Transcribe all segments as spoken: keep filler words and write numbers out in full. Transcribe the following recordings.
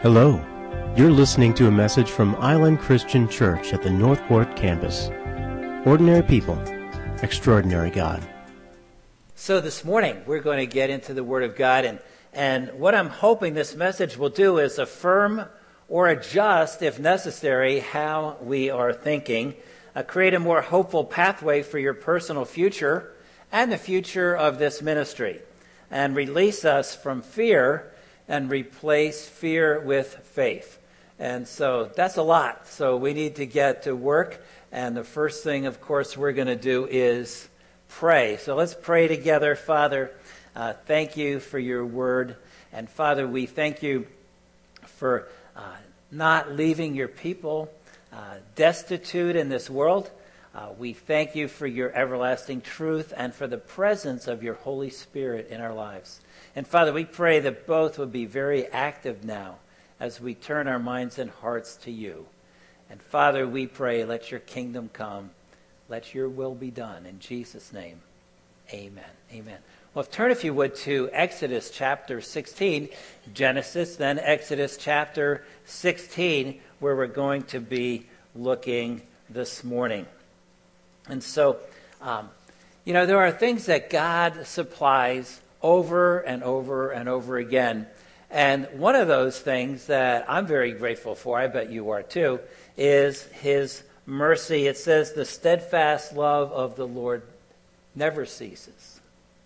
Hello. You're listening to a message from Island Christian Church at the Northport campus. Ordinary people, extraordinary God. So this morning, we're going to get into the Word of God, and, and what I'm hoping this message will do is affirm or adjust, if necessary, how we are thinking, uh, create a more hopeful pathway for your personal future and the future of this ministry, and release us from fear and replace fear with faith. And so that's a lot. So we need to get to work. And the first thing, of course, we're going to do is pray. So let's pray together. Father, uh, thank you for your word. And Father, we thank you for uh, not leaving your people uh, destitute in this world. Uh, we thank you for your everlasting truth and for the presence of your Holy Spirit in our lives. And Father, we pray that both would be very active now as we turn our minds and hearts to you. And Father, we pray, let your kingdom come. Let your will be done. In Jesus' name, amen. Amen. Well, turn, if you would, to Exodus chapter sixteen. Genesis, then Exodus chapter sixteen, where we're going to be looking this morning. And so, um, you know, there are things that God supplies over and over and over again. And one of those things that I'm very grateful for, I bet you are too, is his mercy. It says the steadfast love of the Lord never ceases.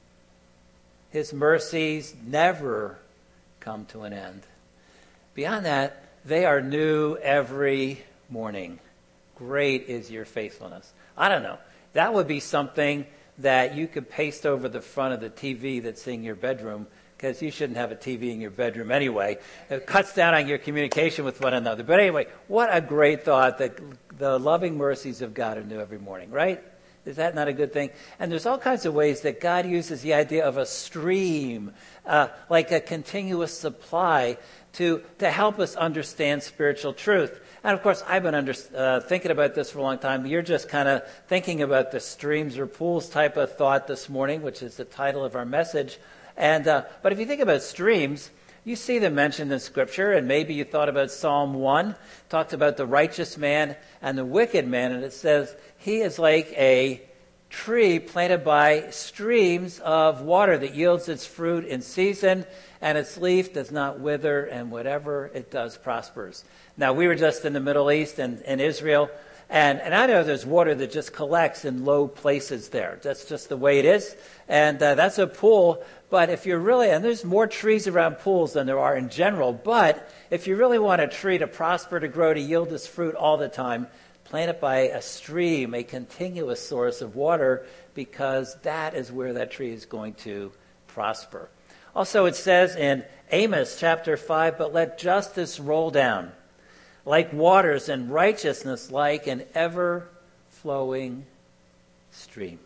His mercies never come to an end. Beyond that, they are new every morning. Great is your faithfulness. I don't know. That would be something that you could paste over the front of the T V that's in your bedroom, because you shouldn't have a T V in your bedroom anyway. It cuts down on your communication with one another. But anyway, what a great thought that the loving mercies of God are new every morning, right? Is that not a good thing? And there's all kinds of ways that God uses the idea of a stream, uh, like a continuous supply, to, to help us understand spiritual truth. And of course, I've been under, uh, thinking about this for a long time. You're just kind of thinking about the streams or pools type of thought this morning, which is the title of our message. And uh, but if you think about streams, you see them mentioned in Scripture, and maybe you thought about Psalm one, talked about the righteous man and the wicked man, and it says he is like a tree planted by streams of water that yields its fruit in season, and its leaf does not wither, and whatever it does prospers. Now, we were just in the Middle East and in Israel, and, and I know there's water that just collects in low places there. That's just the way it is, and uh, that's a pool. But if you're really, and there's more trees around pools than there are in general, but if you really want a tree to prosper, to grow, to yield its fruit all the time, plant it by a stream, a continuous source of water, because that is where that tree is going to prosper. Also, it says in Amos chapter five, but let justice roll down like waters, and righteousness like an ever-flowing stream.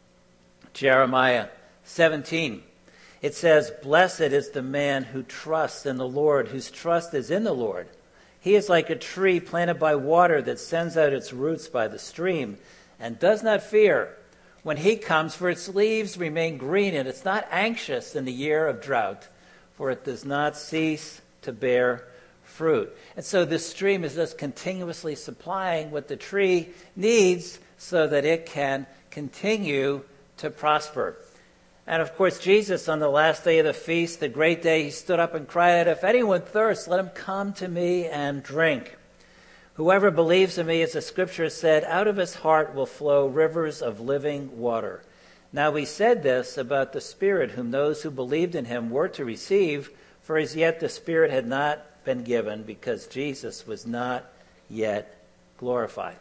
Jeremiah seventeen, it says, blessed is the man who trusts in the Lord, whose trust is in the Lord. He is like a tree planted by water that sends out its roots by the stream and does not fear when he comes, for its leaves remain green, and it's not anxious in the year of drought, for it does not cease to bear fruit. And so this stream is just continuously supplying what the tree needs so that it can continue to prosper. And of course, Jesus, on the last day of the feast, the great day, he stood up and cried out, if anyone thirsts, let him come to me and drink. Whoever believes in me, as the scripture said, out of his heart will flow rivers of living water. Now we said this about the Spirit, whom those who believed in him were to receive, for as yet the Spirit had not been given, because Jesus was not yet glorified.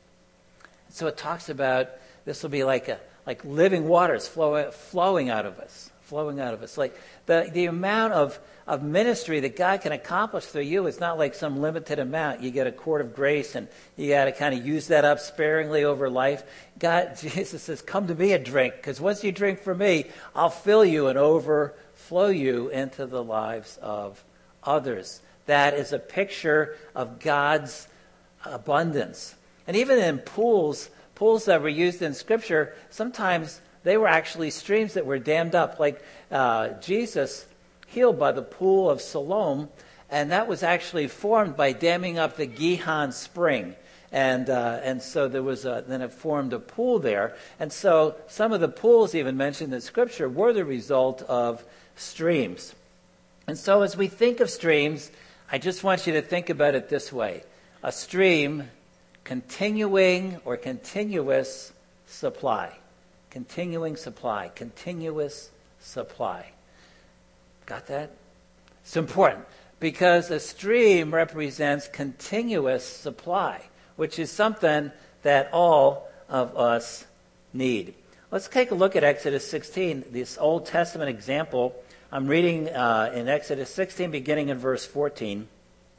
So it talks about this will be like a like living waters flowing flowing out of us, flowing out of us. Like the the amount of of ministry that God can accomplish through you is not like some limited amount. You get a quart of grace, and you got to kind of use that up sparingly over life. God, Jesus says, "Come to me and drink, because once you drink from me, I'll fill you and overflow you into the lives of others." That is a picture of God's abundance. And even in pools, pools that were used in Scripture, sometimes they were actually streams that were dammed up. Like uh, Jesus healed by the pool of Siloam, And that was actually formed by damming up the Gihon Spring. And uh, and so there was a, then it formed a pool there. And so some of the pools even mentioned in Scripture were the result of streams. And so as we think of streams, I just want you to think about it this way. A stream, continuing or continuous supply. Continuing supply. Continuous supply. Got that? It's important because a stream represents continuous supply, which is something that all of us need. Let's take a look at Exodus sixteen, this Old Testament example. I'm reading uh, in Exodus sixteen, beginning in verse fourteen,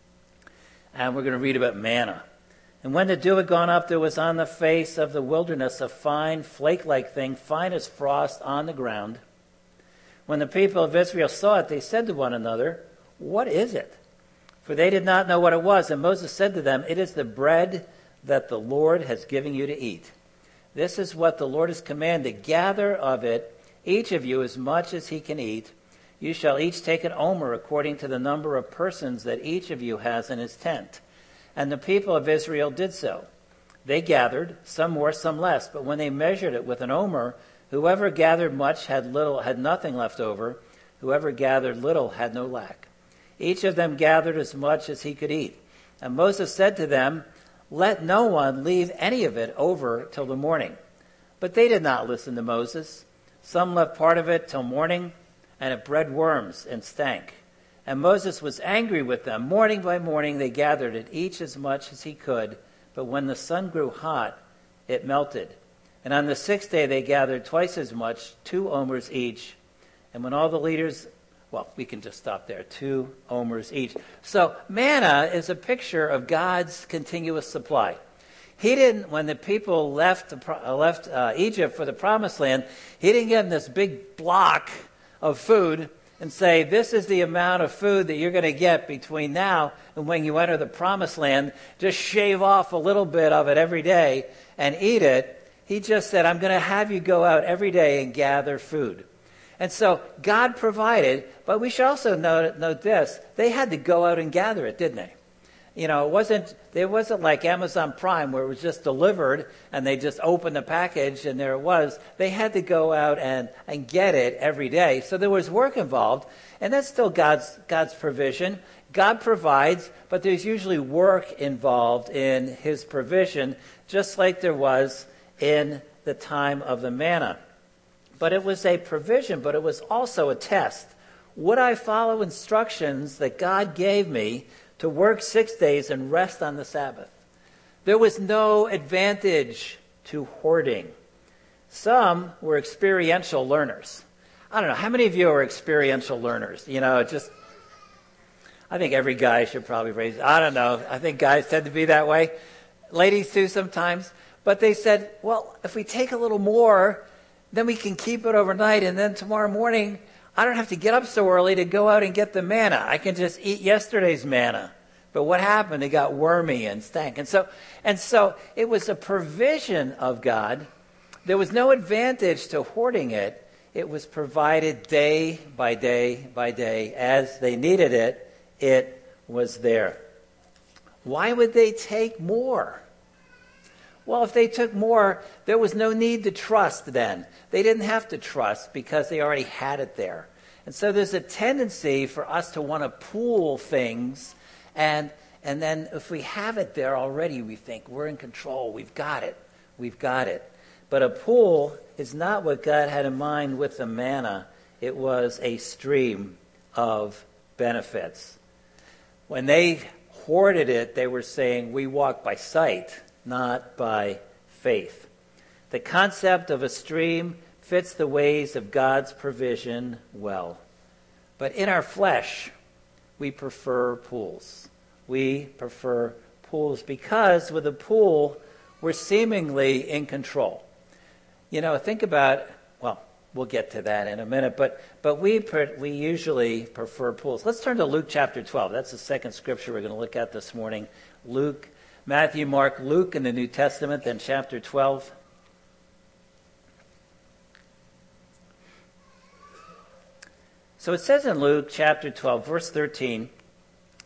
and we're going to read about manna. And when the dew had gone up, there was on the face of the wilderness a fine flake-like thing, fine as frost on the ground. When the people of Israel saw it, they said to one another, "What is it?" For they did not know what it was. And Moses said to them, "It is the bread that the Lord has given you to eat. This is what the Lord has commanded. Gather of it, each of you, as much as he can eat. You shall each take an omer according to the number of persons that each of you has in his tent." And the people of Israel did so. They gathered, some more, some less. But when they measured it with an omer, whoever gathered much had little, had nothing left over. Whoever gathered little had no lack. Each of them gathered as much as he could eat. And Moses said to them, "Let no one leave any of it over till the morning." But they did not listen to Moses. Some left part of it till morning, and it bred worms and stank. And Moses was angry with them. Morning by morning they gathered it, each as much as he could. But when the sun grew hot, it melted. And on the sixth day they gathered twice as much, two omers each. And when all the leaders... Well, we can just stop there. Two omers each. So manna is a picture of God's continuous supply. He didn't, when the people left uh, left uh, Egypt for the promised land, he didn't give them this big block of food and say, "This is the amount of food that you're going to get between now and when you enter the promised land. Just shave off a little bit of it every day and eat it." He just said, "I'm going to have you go out every day and gather food." And so God provided, but we should also note, note this. They had to go out and gather it, didn't they? You know, it wasn't, it wasn't like Amazon Prime where it was just delivered and they just opened the package and there it was. They had to go out and, and get it every day. So there was work involved, and that's still God's, God's provision. God provides, but there's usually work involved in his provision, just like there was in the time of the manna. But it was a provision, but it was also a test. Would I follow instructions that God gave me to work six days and rest on the Sabbath? There was no advantage to hoarding. Some were experiential learners. I don't know, how many of you are experiential learners? You know, just, I think every guy should probably raise, I don't know, I think guys tend to be that way. Ladies too sometimes. But they said, well, if we take a little more, then we can keep it overnight, and then tomorrow morning, I don't have to get up so early to go out and get the manna. I can just eat yesterday's manna. But what happened? It got wormy and stank. And so, and so it was a provision of God. There was no advantage to hoarding it. It was provided day by day by day. As they needed it, it was there. Why would they take more? Well, if they took more, there was no need to trust then. They didn't have to trust because they already had it there. And so there's a tendency for us to want to pool things, and and then if we have it there already, we think we're in control, we've got it, we've got it. But a pool is not what God had in mind with the manna. It was a stream of benefits. When they hoarded it, they were saying, we walk by sight, not by faith. The concept of a stream fits the ways of God's provision well. But in our flesh, we prefer pools. We prefer pools because with a pool, we're seemingly in control. You know, think about, well, we'll get to that in a minute, but but we we usually prefer pools. Let's turn to Luke chapter twelve. That's the second scripture we're going to look at this morning. Luke Matthew, Mark, Luke in the New Testament, then chapter twelve. So it says in Luke chapter twelve, verse thirteen,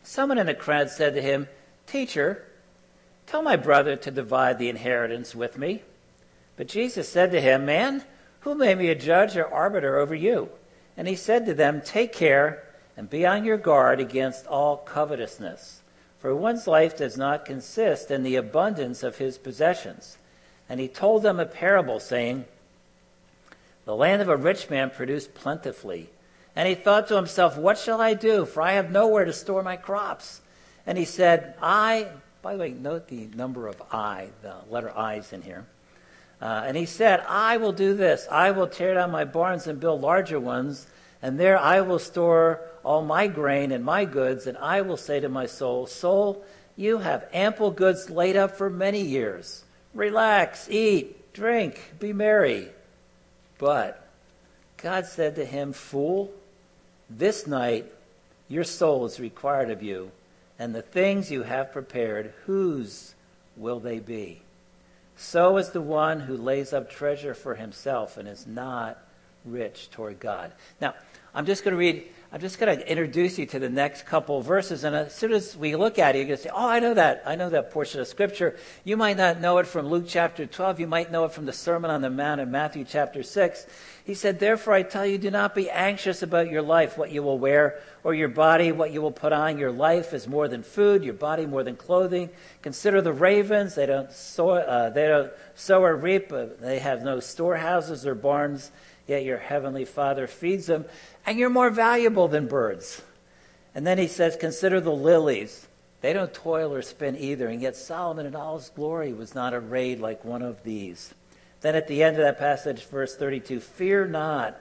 Someone in the crowd said to him, "Teacher, tell my brother to divide the inheritance with me." But Jesus said to him, "Man, who made me a judge or arbiter over you?" And he said to them, "Take care and be on your guard against all covetousness. For one's life does not consist in the abundance of his possessions." And he told them a parable, saying, "The land of a rich man produced plentifully. And he thought to himself, 'What shall I do? For I have nowhere to store my crops.' And he said, I," by the way, note the number of I, the letter I's in here. Uh, and he said, "I will do this. I will tear down my barns and build larger ones, and there I will store all my grain and my goods, and I will say to my soul, 'Soul, you have ample goods laid up for many years. Relax, eat, drink, be merry.' But God said to him, 'Fool, this night your soul is required of you, and the things you have prepared, whose will they be? So is the one who lays up treasure for himself and is not rich toward God.'" Now, I'm just going to read, I'm just going to introduce you to the next couple of verses, and as soon as we look at it, you're going to say, "Oh, I know that. I know that portion of Scripture." You might not know it from Luke chapter twelve. You might know it from the Sermon on the Mount in Matthew chapter six. He said, "Therefore I tell you, do not be anxious about your life, what you will wear, or your body, what you will put on. Your life is more than food, your body more than clothing. Consider the ravens. They don't sow, uh, they don't sow or reap. Uh, they have no storehouses or barns, yet your heavenly Father feeds them. And you're more valuable than birds." And then he says, "Consider the lilies. They don't toil or spin either, and yet Solomon in all his glory was not arrayed like one of these." Then at the end of that passage, verse thirty-two, "Fear not."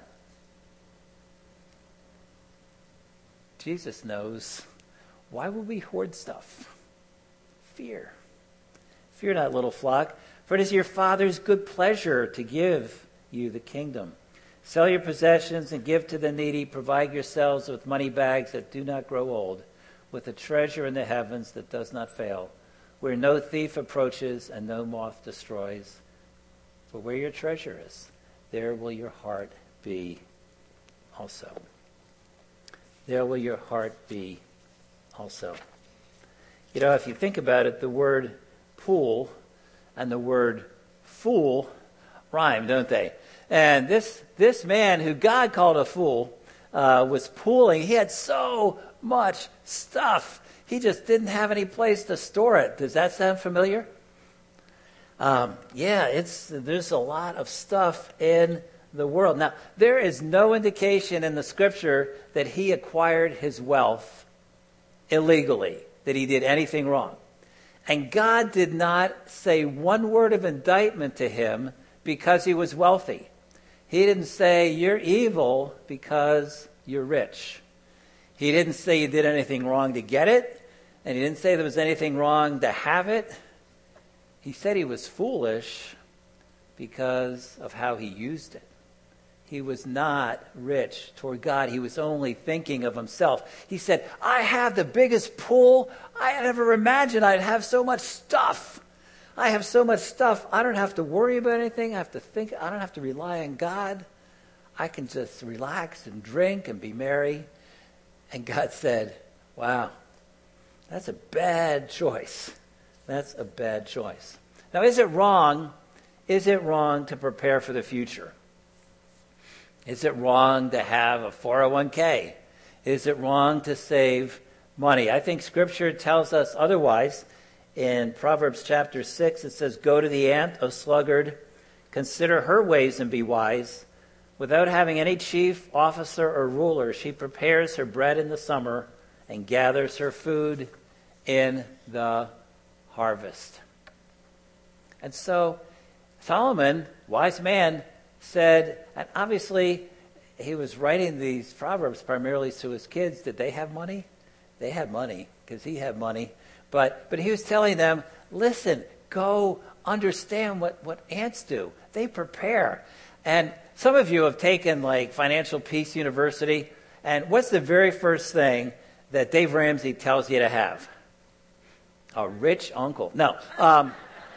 Jesus knows. Why would we hoard stuff? Fear. "Fear not, little flock, for it is your Father's good pleasure to give you the kingdom. Sell your possessions and give to the needy. Provide yourselves with money bags that do not grow old, with a treasure in the heavens that does not fail, where no thief approaches and no moth destroys. For where your treasure is, there will your heart be also." There will your heart be also. You know, if you think about it, the word pool and the word fool rhyme, don't they? And this this man who God called a fool uh, was pooling. He had so much stuff. He just didn't have any place to store it. Does that sound familiar? Um, yeah, it's there's a lot of stuff in the world. Now, there is no indication in the Scripture that he acquired his wealth illegally, that he did anything wrong. And God did not say one word of indictment to him because he was wealthy. He didn't say, "You're evil because you're rich." He didn't say you did anything wrong to get it, and he didn't say there was anything wrong to have it. He said he was foolish because of how he used it. He was not rich toward God. He was only thinking of himself. He said, "I have the biggest pool. I never imagined I'd have so much stuff. I have so much stuff. I don't have to worry about anything. I have to think. I don't have to rely on God. I can just relax and drink and be merry." And God said, "Wow, that's a bad choice. That's a bad choice." Now, is it wrong? Is it wrong to prepare for the future? Is it wrong to have a four oh one k? Is it wrong to save money? I think Scripture tells us otherwise. In Proverbs chapter six, it says, "Go to the ant, O sluggard, consider her ways and be wise. Without having any chief, officer, or ruler, she prepares her bread in the summer and gathers her food in the harvest." And so Solomon, wise man, said, and obviously he was writing these Proverbs primarily to his kids. Did they have money? They had money because he had money. But but he was telling them, listen, go understand what, what ants do. They prepare. And some of you have taken like Financial Peace University. And what's the very first thing that Dave Ramsey tells you to have? A rich uncle. No. Um,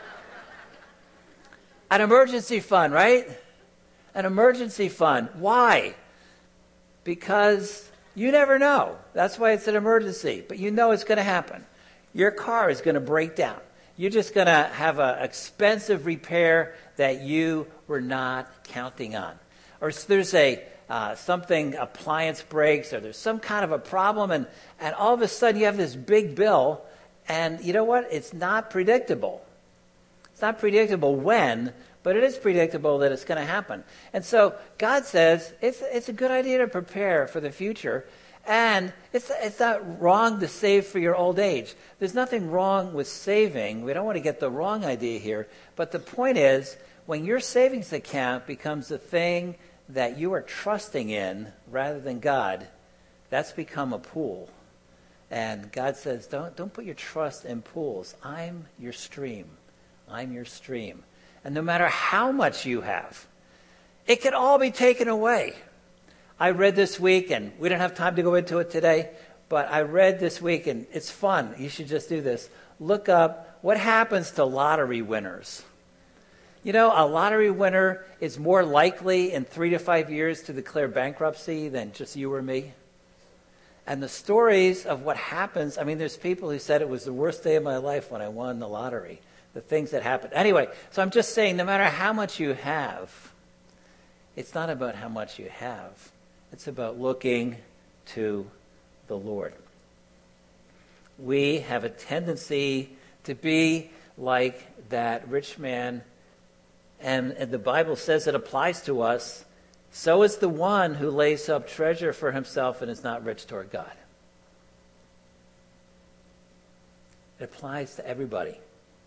an emergency fund, right? An emergency fund. Why? Because You never know. That's why it's an emergency. But you know it's going to happen. Your car is going to break down. You're just going to have an expensive repair that you were not counting on. Or there's a uh, something, appliance breaks, or there's some kind of a problem, and, and all of a sudden you have this big bill, and you know what? It's not predictable. It's not predictable when, but it is predictable that it's going to happen. And so God says it's it's a good idea to prepare for the future, and it's it's not wrong to save for your old age. There's nothing wrong with saving. We don't want to get the wrong idea here, but the point is, when your savings account becomes the thing that you are trusting in rather than God, that's become a pool. And God says, don't don't put your trust in pools. I'm your stream. I'm your stream. And no matter how much you have, it can all be taken away. I read this week, and we don't have time to go into it today, but I read this week, and it's fun. You should just do this. Look up what happens to lottery winners. You know, a lottery winner is more likely in three to five years to declare bankruptcy than just you or me. And the stories of what happens, I mean, there's people who said it was the worst day of my life when I won the lottery. The things that happen. Anyway, so I'm just saying, no matter how much you have, it's not about how much you have. It's about looking to the Lord. We have a tendency to be like that rich man, and, and the Bible says it applies to us. So is the one who lays up treasure for himself and is not rich toward God. It applies to everybody.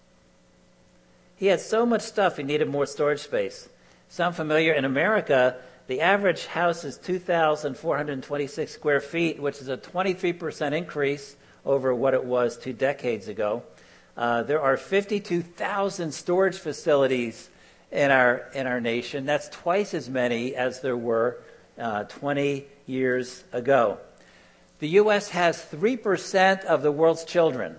He had so much stuff he needed more storage space. Sound familiar? In America, the average house is two thousand four hundred twenty-six square feet, which is a twenty-three percent increase over what it was two decades ago. Uh, there are fifty-two thousand storage facilities in our in our nation. That's twice as many as there were uh, twenty years ago. The U S has three percent of the world's children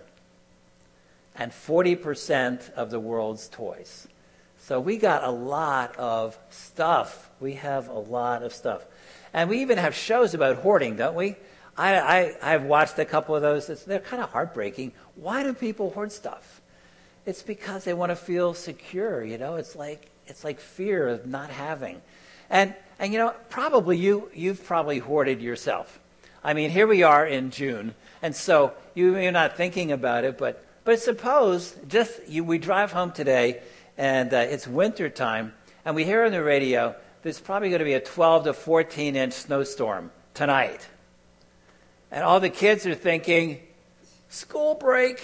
and forty percent of the world's toys. So we got a lot of stuff. We have a lot of stuff. And we even have shows about hoarding, don't we? I, I, I've watched a couple of those. It's, they're kind of heartbreaking. Why do people hoard stuff? It's because they want to feel secure, you know? It's like it's like fear of not having. And, and you know, probably you, you've probably hoarded yourself. I mean, here we are in June, and so you, you're not thinking about it, but But suppose just you, we drive home today, and uh, it's winter time, and we hear on the radio there's probably going to be a twelve to fourteen inch snowstorm tonight. And all the kids are thinking, school break.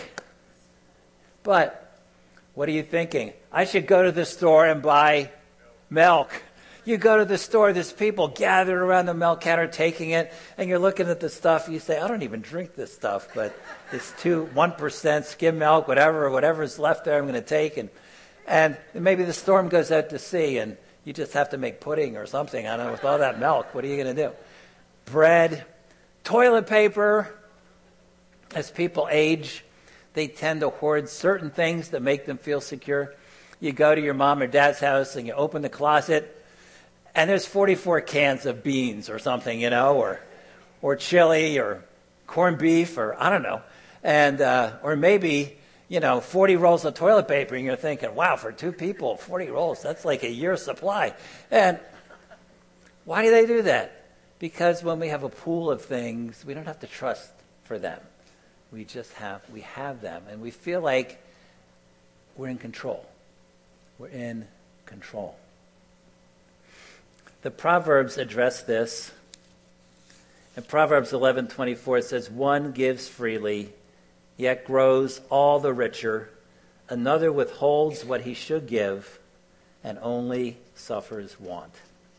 But what are you thinking? I should go to the store and buy milk. You go to the store, there's people gathered around the milk counter taking it, and you're looking at the stuff, you say, I don't even drink this stuff, but it's two, one percent skim milk, whatever, whatever's left there I'm going to take, and and maybe the storm goes out to sea, and you just have to make pudding or something, I don't know, with all that milk, what are you going to do? Bread, toilet paper. As people age, they tend to hoard certain things that make them feel secure. You go to your mom or dad's house, and you open the closet, and there's forty-four cans of beans or something, you know, or or chili or corned beef or I don't know. And uh, or maybe, you know, forty rolls of toilet paper, and you're thinking, wow, for two people, forty rolls, that's like a year's supply. And why do they do that? Because when we have a pool of things, we don't have to trust for them. We just have, we have them, and we feel like we're in control. We're in control. The Proverbs address this. In Proverbs eleven twenty-four, it says, one gives freely, yet grows all the richer. Another withholds what he should give, and only suffers want.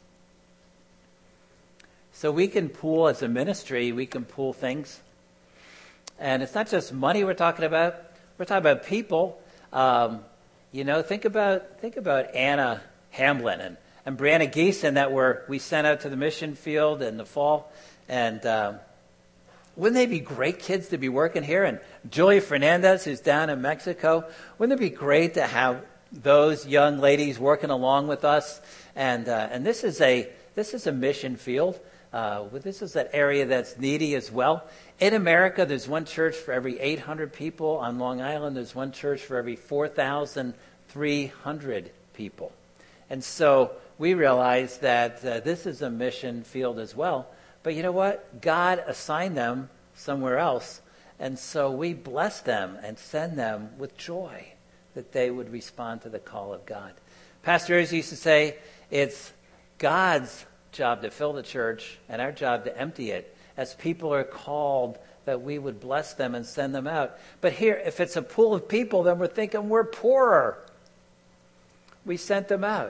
So we can pool as a ministry, we can pool things. And it's not just money we're talking about. We're talking about people. Um, you know, think about think about Anna Hamblin and And Brianna Geeson that were we sent out to the mission field in the fall. And um, wouldn't they be great kids to be working here? And Julia Fernandez, who's down in Mexico, wouldn't it be great to have those young ladies working along with us? And uh, and this is a this is a mission field. Uh, well, this is an area that's needy as well. In America, there's one church for every eight hundred people. On Long Island, there's one church for every four thousand three hundred people. And so we realize that uh, this is a mission field as well. But you know what? God assigned them somewhere else. And so we bless them and send them with joy that they would respond to the call of God. Pastor Ayers used to say, it's God's job to fill the church and our job to empty it. As people are called, that we would bless them and send them out. But here, if it's a pool of people, then we're thinking we're poorer. We sent them out.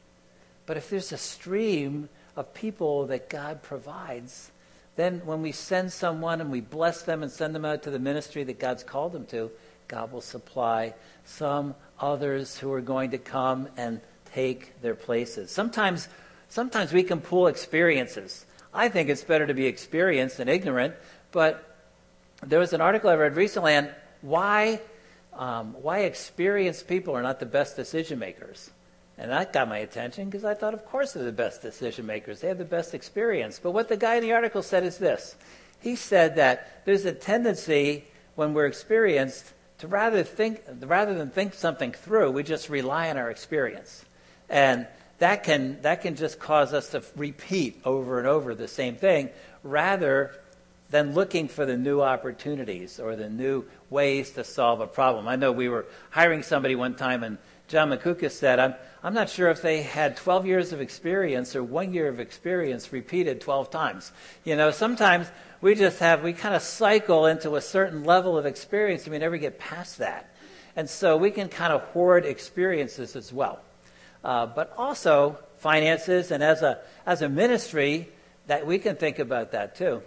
But if there's a stream of people that God provides, then when we send someone and we bless them and send them out to the ministry that God's called them to, God will supply some others who are going to come and take their places. Sometimes, sometimes we can pool experiences. I think it's better to be experienced than ignorant, but there was an article I read recently on why, um, why experienced people are not the best decision makers. And that got my attention because I thought, of course, they're the best decision makers. They have the best experience. But what the guy in the article said is this. He said that there's a tendency when we're experienced to rather think, rather than think something through, we just rely on our experience. And that can, that can just cause us to repeat over and over the same thing rather than looking for the new opportunities or the new ways to solve a problem. I know we were hiring somebody one time, and John McCucas said, I'm, I'm not sure if they had twelve years of experience or one year of experience repeated twelve times. You know, sometimes we just have, we kind of cycle into a certain level of experience and we never get past that. And so we can kind of hoard experiences as well. Uh, but also finances, and as a as a ministry, that we can think about that too.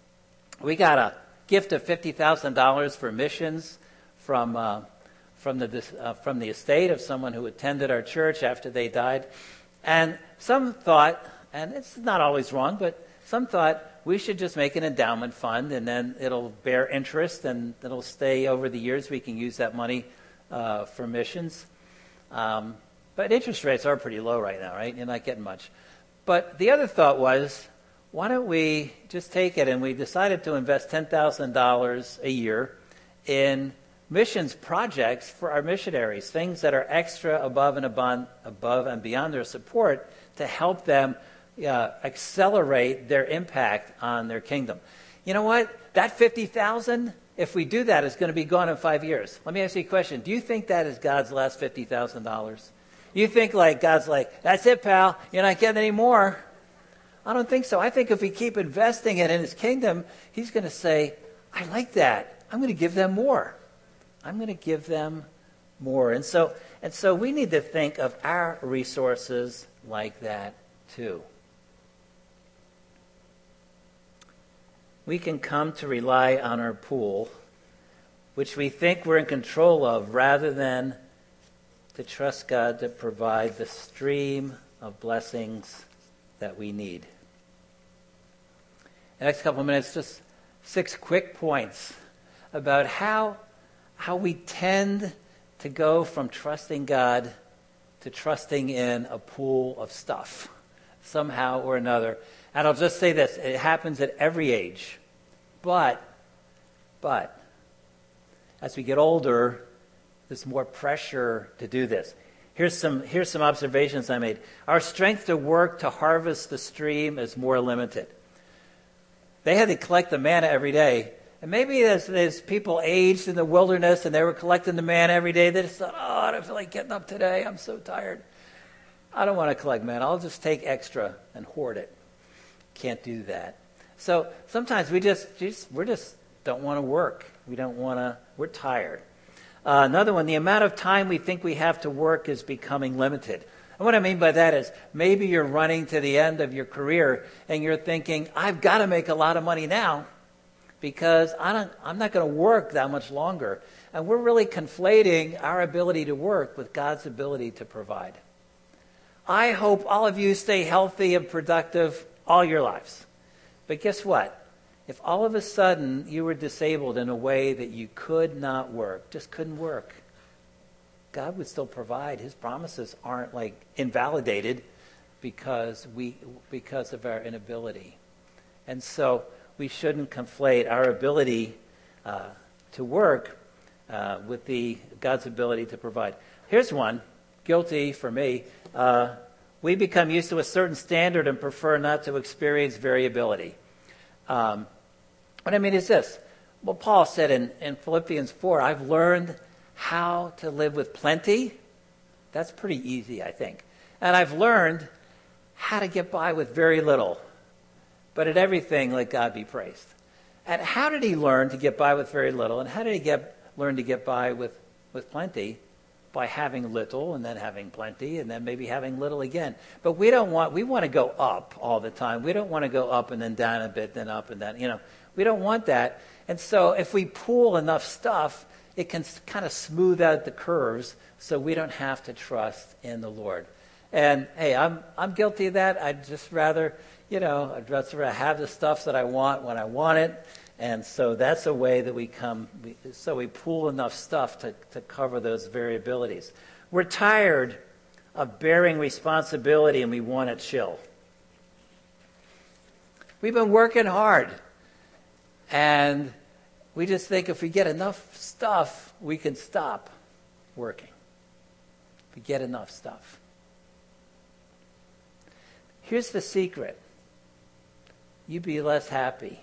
We got a gift of fifty thousand dollars for missions from uh, from the uh, from the estate of someone who attended our church after they died. And some thought, and it's not always wrong, but some thought we should just make an endowment fund and then it'll bear interest and it'll stay over the years. We can use that money uh, for missions. Um, but interest rates are pretty low right now, right? You're not getting much. But the other thought was, why don't we just take it, and we decided to invest ten thousand dollars a year in missions projects for our missionaries, things that are extra above and above, above and beyond their support to help them uh, accelerate their impact on their kingdom. You know what? That fifty thousand dollars, if we do that, is going to be gone in five years. Let me ask you a question. Do you think that is God's last fifty thousand dollars? You think like God's like, that's it, pal. You're not getting any more. I don't think so. I think if we keep investing it in his kingdom, he's going to say, I like that. I'm going to give them more. I'm going to give them more. And so, and so we need to think of our resources like that too. We can come to rely on our pool, which we think we're in control of, rather than to trust God to provide the stream of blessings that we need. The next couple of minutes, just six quick points about how, how we tend to go from trusting God to trusting in a pool of stuff, somehow or another. And I'll just say this, it happens at every age. But, but, as we get older, there's more pressure to do this. Here's some, here's some observations I made. Our strength to work to harvest the stream is more limited. They had to collect the manna every day. And maybe as, as people aged in the wilderness and they were collecting the manna every day, they just thought, oh, I don't feel like getting up today. I'm so tired. I don't want to collect manna. I'll just take extra and hoard it. Can't do that. So sometimes we just, just we just don't want to work. We don't want to, we're tired. Uh, another one, the amount of time we think we have to work is becoming limited. And what I mean by that is maybe you're running to the end of your career and you're thinking, I've got to make a lot of money now because I don't, I'm not going to work that much longer. And we're really conflating our ability to work with God's ability to provide. I hope all of you stay healthy and productive all your lives. But guess what? If all of a sudden you were disabled in a way that you could not work, just couldn't work, God would still provide. His promises aren't like invalidated because we because of our inability. And so we shouldn't conflate our ability uh, to work uh, with the God's ability to provide. Here's one, guilty for me. Uh, we become used to a certain standard and prefer not to experience variability. Um, what I mean is this. Well, Paul said in, in Philippians four, I've learned how to live with plenty. That's pretty easy, I think. And I've learned how to get by with very little. But in everything, let God be praised. And how did he learn to get by with very little? And how did he get learn to get by with, with plenty? By having little and then having plenty and then maybe having little again. But we don't want, we want to go up all the time. We don't want to go up and then down a bit, then up and down. You know, we don't want that. And so if we pool enough stuff, it can kind of smooth out the curves so we don't have to trust in the Lord. And hey, I'm I'm guilty of that. I'd just rather, you know, I'd just rather have the stuff that I want when I want it. And so that's a way that we come, so we pool enough stuff to, to cover those variabilities. We're tired of bearing responsibility and we want to chill. We've been working hard. And we just think if we get enough stuff, we can stop working. If we get enough stuff. Here's the secret. You'd be less happy.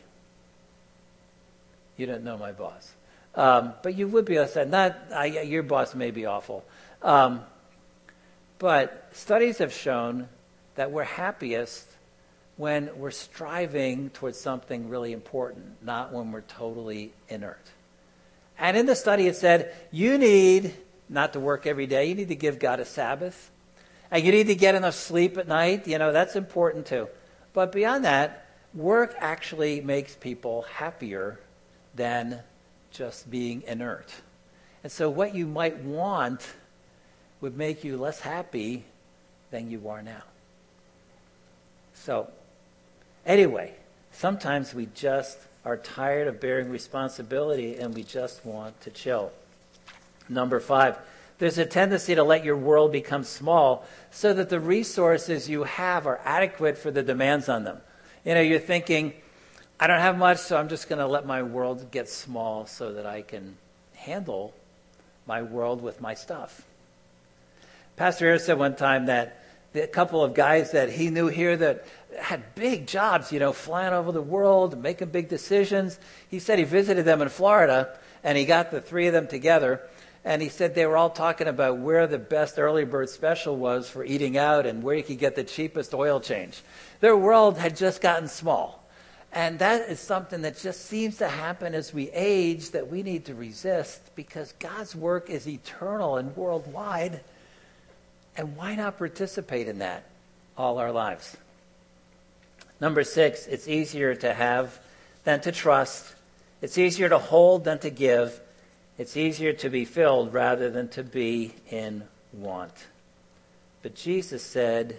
You don't know my boss. Um, but you would be less happy. Not, I, your boss may be awful. Um, but studies have shown that we're happiest when we're striving towards something really important, not when we're totally inert. And in the study it said, you need not to work every day. You need to give God a Sabbath. And you need to get enough sleep at night. You know, that's important too. But beyond that, work actually makes people happier than just being inert. And so what you might want would make you less happy than you are now. So, anyway, sometimes we just are tired of bearing responsibility and we just want to chill. Number five, there's a tendency to let your world become small so that the resources you have are adequate for the demands on them. You know, you're thinking, I don't have much, so I'm just going to let my world get small so that I can handle my world with my stuff. Pastor Ayers said one time that the couple of guys that he knew here that had big jobs, you know, flying over the world, making big decisions. He said he visited them in Florida, and he got the three of them together, and he said they were all talking about where the best early bird special was for eating out and where you could get the cheapest oil change. Their world had just gotten small. And that is something that just seems to happen as we age that we need to resist because God's work is eternal and worldwide. And why not participate in that all our lives? Number six, it's easier to have than to trust. It's easier to hold than to give. It's easier to be filled rather than to be in want. But Jesus said,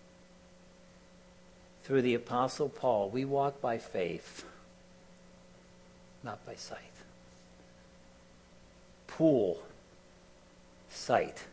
through the Apostle Paul, we walk by faith, not by sight. Pool, sight.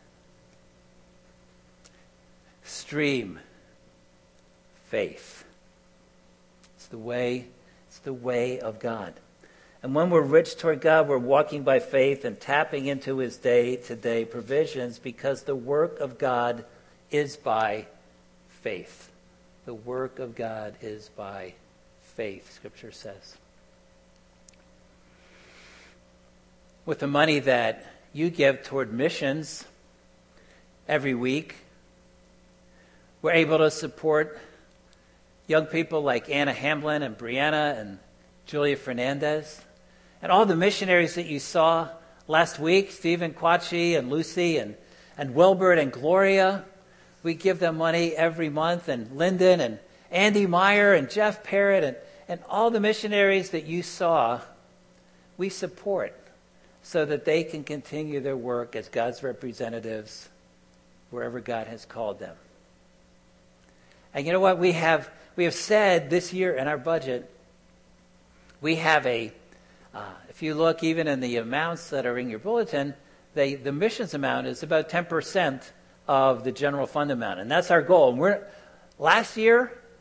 Stream, faith. It's the way, it's the way of God. And when we're rich toward God, we're walking by faith and tapping into his day-to-day provisions because the work of God is by faith. The work of God is by faith, Scripture says. With the money that you give toward missions every week, we're able to support young people like Anna Hamlin and Brianna and Julia Fernandez. And all the missionaries that you saw last week, Stephen Quachi and Lucy and, and Wilbert and Gloria, we give them money every month, and Lyndon and Andy Meyer and Jeff Parrott and, and all the missionaries that you saw, we support so that they can continue their work as God's representatives wherever God has called them. And you know what? We have we have said this year in our budget, we have a, uh, if you look even in the amounts that are in your bulletin, they, the missions amount is about ten percent of the general fund amount. And that's our goal. And we're, last year,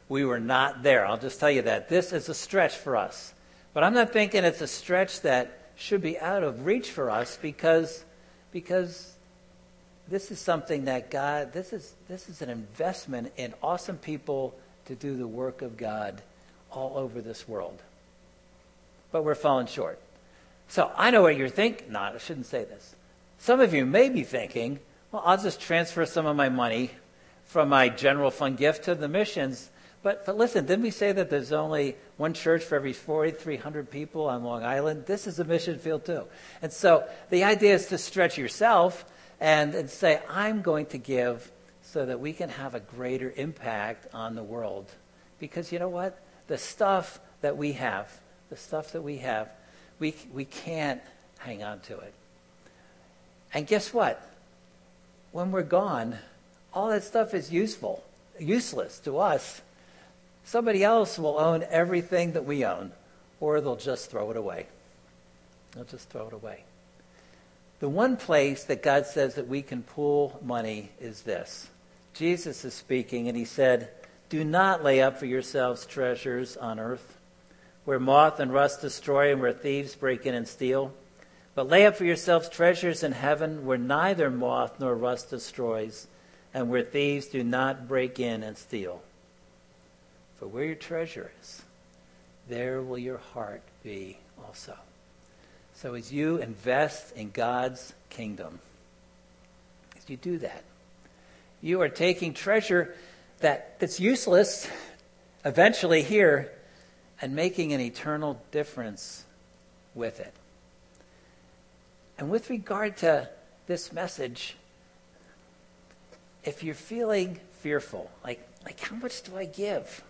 we were not there. I'll just tell you that. This is a stretch for us. But I'm not thinking it's a stretch that should be out of reach for us because, because this is something that God, this is, this is an investment in awesome people to do the work of God all over this world. But we're falling short. So I know what you're thinking. No, I shouldn't say this. Some of you may be thinking, well, I'll just transfer some of my money from my general fund gift to the missions. But, but listen, didn't we say that there's only one church for every forty-three hundred people on Long Island? This is a mission field too. And so the idea is to stretch yourself and, and say, I'm going to give so that we can have a greater impact on the world. Because you know what? The stuff that we have, the stuff that we have, we we can't hang on to it. And guess what? When we're gone, all that stuff is useful, useless to us. Somebody else will own everything that we own, or they'll just throw it away. They'll just throw it away. The one place that God says that we can pool money is this. Jesus is speaking, and he said, do not lay up for yourselves treasures on earth, where moth and rust destroy and where thieves break in and steal. But lay up for yourselves treasures in heaven, where neither moth nor rust destroys, and where thieves do not break in and steal. For where your treasure is, there will your heart be also. So as you invest in God's kingdom, as you do that, you are taking treasure that, that's useless eventually here and making an eternal difference with it. And with regard to this message, if you're feeling fearful, like, like how much do I give?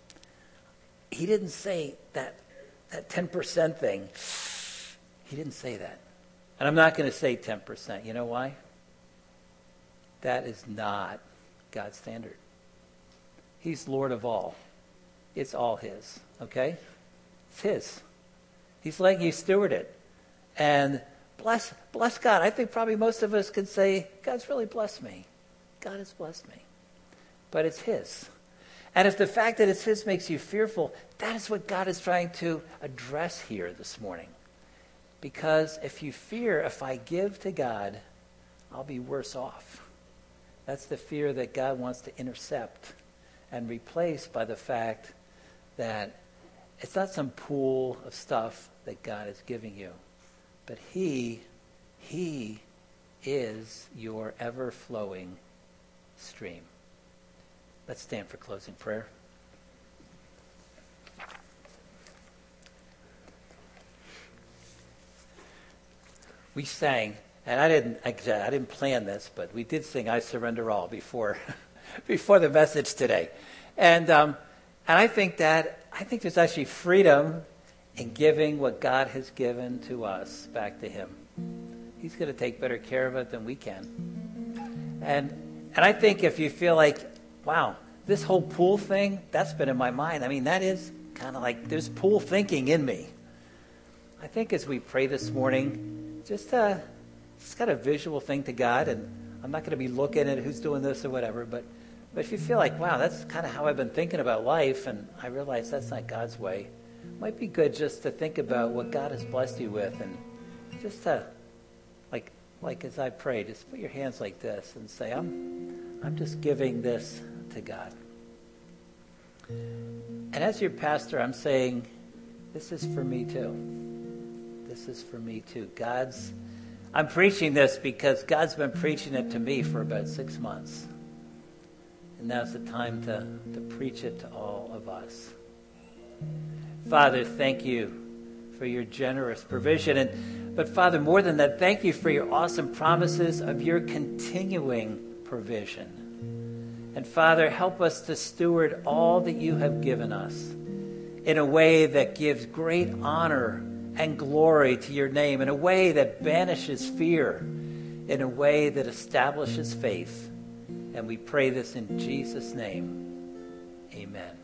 He didn't say that, that ten percent thing. He didn't say that. And I'm not going to say ten percent. You know why? That is not God's standard. He's Lord of all. It's all his, okay? It's his. He's letting you steward it. And bless, bless God. I think probably most of us could say, God's really blessed me. God has blessed me. But it's his. And if the fact that it's his makes you fearful, that is what God is trying to address here this morning. Because if you fear, if I give to God, I'll be worse off. That's the fear that God wants to intercept and replace by the fact that it's not some pool of stuff that God is giving you, but he, he is your ever-flowing stream. Let's stand for closing prayer. We sang, and I didn't I didn't plan this, but we did sing I Surrender All before before the message today. And um, and I think that I think there's actually freedom in giving what God has given to us back to him. He's going to take better care of it than we can. And and I think if you feel like, wow, this whole pool thing, that's been in my mind. I mean, that is kind of like there's pool thinking in me. I think as we pray this morning, just uh, just got a visual thing to God, and I'm not going to be looking at who's doing this or whatever, but, but if you feel like, wow, that's kind of how I've been thinking about life, and I realize that's not God's way, it might be good just to think about what God has blessed you with, and just to, like, like as I pray, just put your hands like this and say, I'm, I'm just giving this to God. And as your pastor, I'm saying, this is for me too. This is for me too. God's, I'm preaching this because God's been preaching it to me for about six months. And now's the time to, to preach it to all of us. Father, thank you for your generous provision. And but Father, more than that, thank you for your awesome promises of your continuing provision. And Father, help us to steward all that you have given us in a way that gives great honor and glory to your name, in a way that banishes fear, in a way that establishes faith. And we pray this in Jesus' name. Amen.